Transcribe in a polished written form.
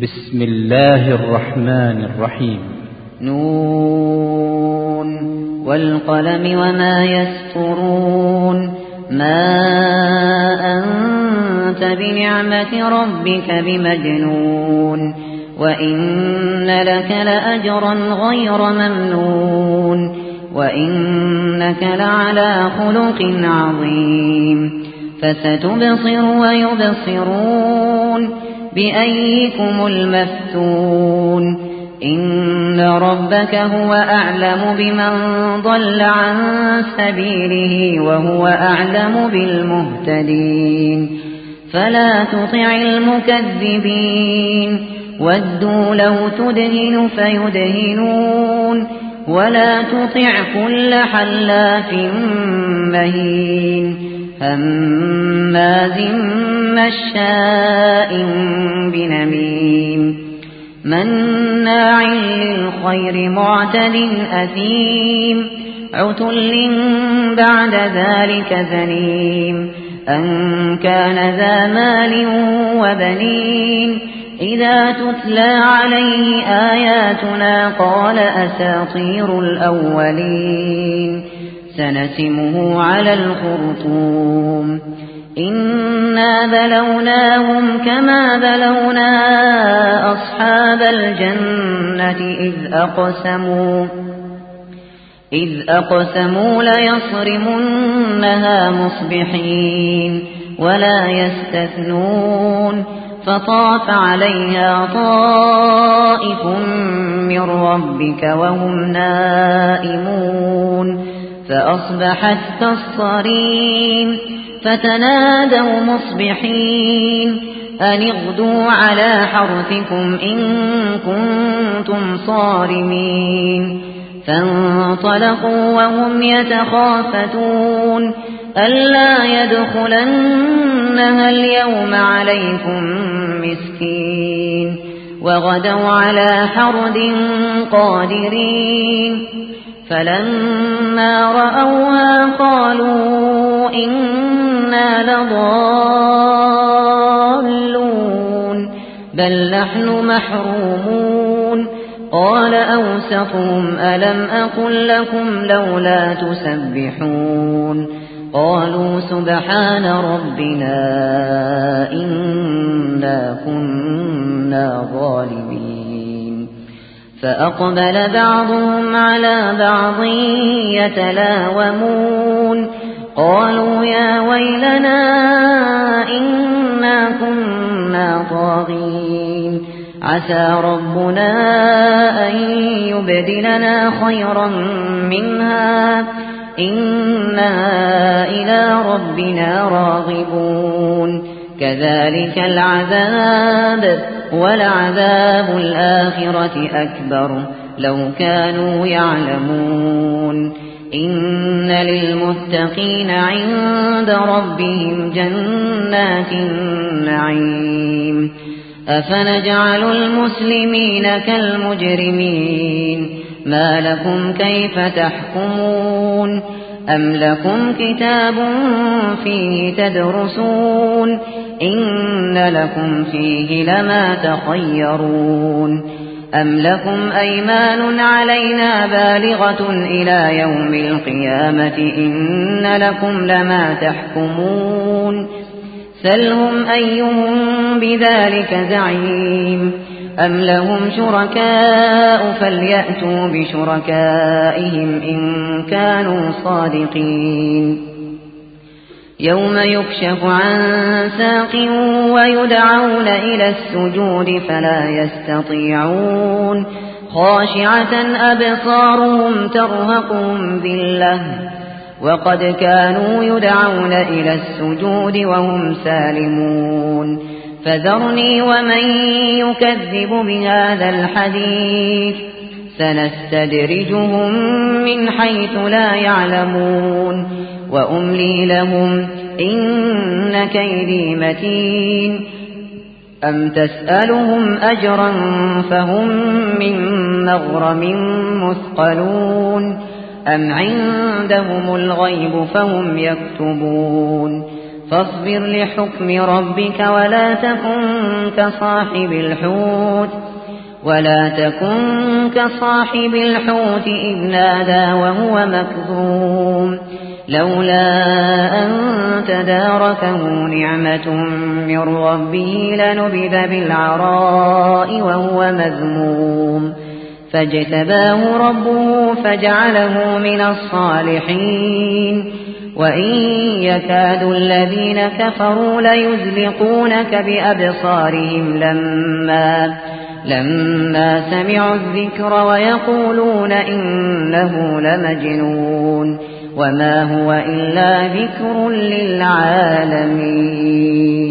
بسم الله الرحمن الرحيم. نون والقلم وما يسطرون. ما أنت بنعمة ربك بمجنون وإن لك لأجرا غير ممنون وإنك لعلى خلق عظيم. فستبصر ويبصرون بأيكم المفتون. إن ربك هو أعلم بمن ضل عن سبيله وهو أعلم بالمهتدين. فلا تطع المكذبين ودوا لو تدهن فيدهنون ولا تطع كل حلاف مهين هماز مشاء بنميم مناع للخير معتد أثيم عتل بعد ذلك زنيم أن كان ذا مال وبنين إذا تتلى عليه آياتنا قال أساطير الأولين سنسمه على الخرطوم. إنا بلوناهم كما بلونا أصحاب الجنة إذ أقسموا ليصرمنها مصبحين ولا يستثنون. فطاف عليها طائف من ربك وهم نائمون فأصبحت كالصريم. فتنادوا مصبحين أن اغدوا على حرثكم إن كنتم صارمين. فانطلقوا وهم يتخافتون ألا يدخلنها اليوم عليكم مسكين وغدوا على حرد قادرين. فلما رأوها قالوا إنا لضالون بل نحن محرومون. قال أوسطهم ألم أقل لكم لولا تسبحون قالوا سبحان ربنا إنا كنا ظالمين. فأقبل بعضهم على بعض يتلاومون قالوا يا ويلنا إنا كنا طاغين عسى ربنا أن يبدلنا خيرا منها إنا إلى ربنا راغبون. كذلك العذاب ولعذاب الآخرة أكبر لو كانوا يعلمون. إن للمتقين عند ربهم جنات النعيم. أفنجعل المسلمين كالمجرمين ما لكم كيف تحكمون أم لكم كتاب فيه تدرسون إن لكم فيه لما تخيرون أم لكم أيمان علينا بالغة إلى يوم القيامة إن لكم لما تحكمون. سلهم أيهم بذلك زعيم أم لهم شركاء فليأتوا بشركائهم إن كانوا صادقين. يوم يكشف عن ساق ويدعون إلى السجود فلا يستطيعون خاشعة أبصارهم ترهقهم ذلة وقد كانوا يدعون إلى السجود وهم سالمون. فذرني ومن يكذب بهذا الحديث سنستدرجهم من حيث لا يعلمون وأملي لهم إن كيدي متين. أم تسألهم أجرا فهم من مغرم مثقلون أم عندهم الغيب فهم يكتبون. فاصبر لحكم ربك ولا تكن كصاحب الحوت إذ نادى وهو مكظوم لولا أن تداركه نعمة من ربه لنبذ بالعراء وهو مذموم فاجتباه ربه فجعله من الصالحين وإن يكاد الذين كفروا ليزلقونك بأبصارهم لما سمعوا الذكر ويقولون إنه لمجنون وما هو إلا ذكر للعالمين.